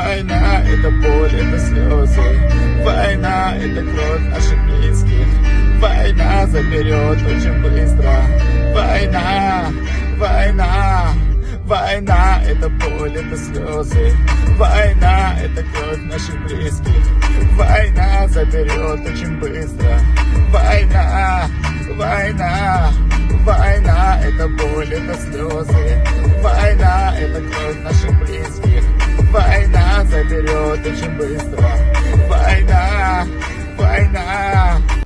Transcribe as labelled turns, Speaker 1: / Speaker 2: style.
Speaker 1: Война — это боль, это слезы. Война — это кровь наших близких. Война заберет очень быстро. Война, война, война — это боль, это слезы. Война — это кровь наших близких. Война заберет очень быстро. Война, война, война — это боль, это слезы. Война — это кровь наших близких. Война заберет очень быстро. Война, война.